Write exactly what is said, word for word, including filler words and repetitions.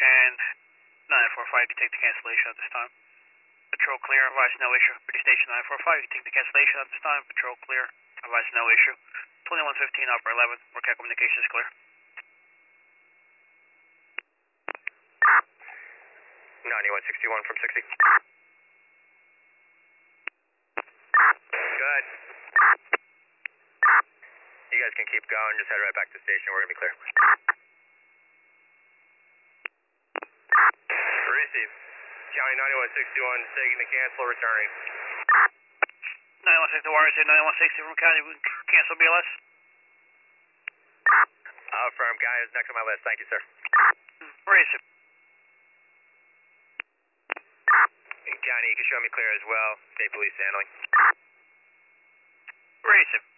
Station nine four five, you can take the cancellation at this time. Patrol clear, advise no issue. Pretty Station nine four five, you can take the cancellation at this time. Patrol clear, advise no issue. twenty-one fifteen, upper eleven, workout communication is clear. ninety-one sixty-one from sixty. Good. You guys can keep going, just head right back to the station, we're going to be clear. Receive. County ninety-one sixty-one, taking the cancel, returning. ninety-one sixty-one, ninety-one sixty from County, cancel B L S. Affirm, County is next on my list, thank you, sir. Receive. County, you can show me clear as well, state police handling. Receive.